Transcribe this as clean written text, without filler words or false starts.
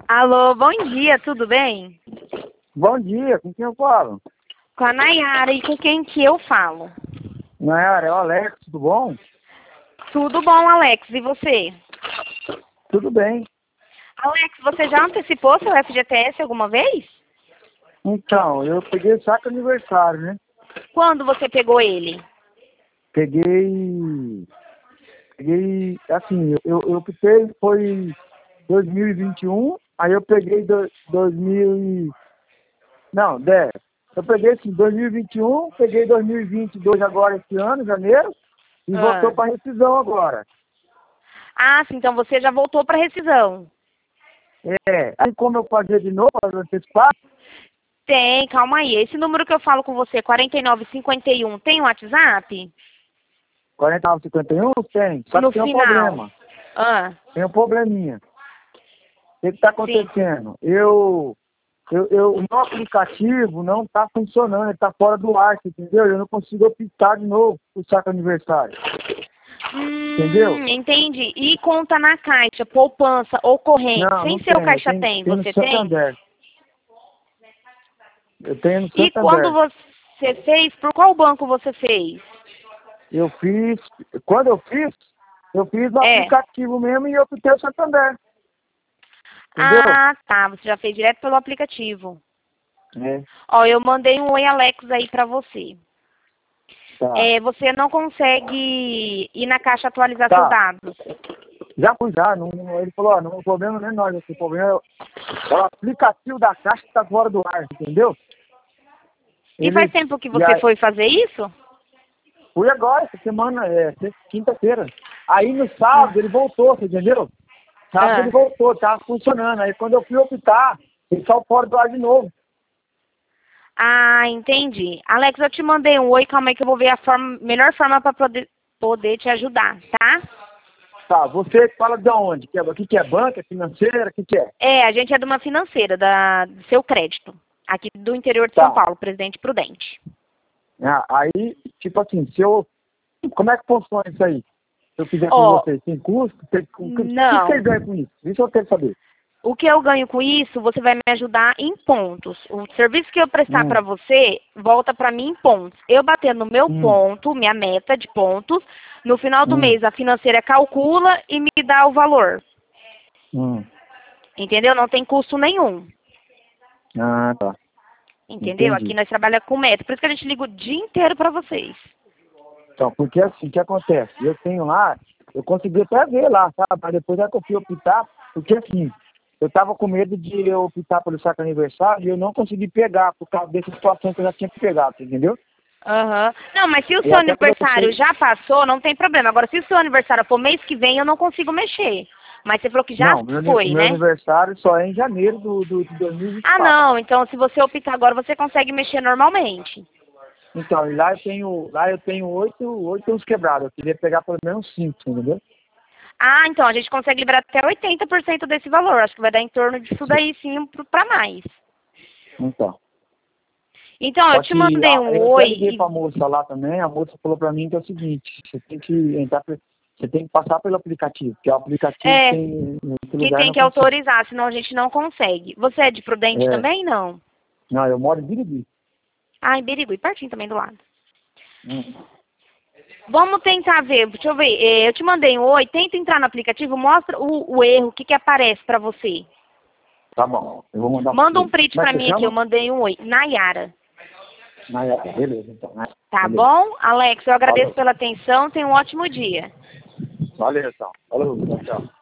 Alô, bom dia, tudo bem? Bom dia, com quem eu falo? Com a Nayara e com quem que eu falo? Nayara, é o Alex, tudo bom? Tudo bom, Alex, e você? Tudo bem. Alex, você já antecipou seu FGTS alguma vez? Então, eu peguei o saco aniversário, né? Quando você pegou ele? Peguei, assim, eu optei, foi 2021, aí eu peguei 2000 não, 10. Eu peguei assim, 2021, peguei 2022 agora esse ano, janeiro, e voltou Ah, para rescisão agora. sim, então você já voltou para rescisão. Aí como eu fazer de novo, para antecipar, Tem, calma aí. Esse número que eu falo com você, 4951, tem WhatsApp? 49,51, tem, só No que tem um final. problema. Ah, Tem um probleminha. O que está sim. acontecendo? O meu aplicativo não está funcionando, ele está fora do ar, você entendeu? Eu não consigo optar de novo o saco aniversário. Entendeu? Entendi. E conta na caixa, poupança ou corrente, Não, sem não ser o tem. Eu caixa tenho, tem, tenho no você tem? Santander. Eu tenho no E quando Santander. você fez, por qual banco você fez? Eu fiz, quando eu fiz no É. aplicativo mesmo e eu optei o Santander. Entendeu? Ah, tá. Você já fez direto pelo aplicativo. É, Ó, eu mandei um Oi Alex aí pra você. tá. Você não consegue ir na caixa atualizar seus Tá. dados. Já fui já. Ele falou, ó, o problema não é nós, o problema é o aplicativo da caixa que está fora do ar, entendeu? E faz Eles. tempo que E você aí, foi fazer isso? fui agora, essa semana, quinta-feira. Aí no Ah. sábado ele voltou, você entendeu? Sábado ele Ah. voltou, tava funcionando. Aí quando eu fui optar, ele saiu fora do ar de novo. Ah, entendi. Alex, eu te mandei um oi, calma aí que eu vou ver a melhor forma para poder te ajudar, tá? Tá, você fala de onde? O que é banca, financeira, o que é? A gente é de uma financeira, do seu crédito, aqui do interior de São Tá. Paulo, Presidente Prudente. Aí, tipo assim, como é que funciona isso aí? Se eu fizer com Ó, vocês, tem custo? O que vocês não. ganham com isso? Isso eu quero saber. O que eu ganho com isso, você vai me ajudar em pontos. O serviço que eu prestar para Hum, você volta para mim em pontos. Eu bater no meu hum, ponto, minha meta de pontos, no final do hum, mês a financeira calcula e me dá o valor. hum. Entendeu? Não tem custo nenhum. Ah, tá. Entendeu? Aqui Entendi. nós trabalhamos com meta. Por isso que a gente liga o dia inteiro para vocês. Então, porque assim, o que acontece? Eu tenho lá, eu consegui até ver lá, sabe? Mas depois é que eu fui optar, porque assim, eu tava com medo de eu optar pelo saco aniversário e eu não consegui pegar, por causa dessa situação que eu já tinha pegado, entendeu? Aham. Não, mas se o E seu até quando eu aniversário optei, já passou, não tem problema. Agora, se o seu aniversário for mês que vem, eu não consigo mexer. Mas você falou que já não, o foi, meu né? aniversário só é em janeiro de Ah, 2024. não. Então, se você optar agora, você consegue mexer normalmente. Então, e lá eu tenho oito uns quebrados. Eu queria pegar pelo menos 5, entendeu? Ah, então, a gente consegue liberar até 80% desse valor. Acho que vai dar em torno disso daí, sim, para mais. Então. Então, eu Só te que mandei um eu até oi liguei pra moça lá também, a moça falou pra mim que é o seguinte, você tem que passar pelo aplicativo, porque o aplicativo é, tem, nesse que lugar tem não que funciona. autorizar, senão a gente não consegue. Você é de Prudente É, também, não? não, eu moro em Birigui. Ah, em Birigui, pertinho também do lado. Hum, Vamos tentar ver, deixa eu ver. Eu te mandei um oi, tenta entrar no aplicativo, mostra o erro, o que que aparece pra você. tá bom, eu vou mandar pra Manda um você. print Como é pra que você mim aqui, eu chama? mandei um oi. Nayara. Beleza, então. Tá Beleza. bom? Alex, eu agradeço Falou. pela atenção, tenha um ótimo dia. Valeu, então. Falou, tchau, tchau.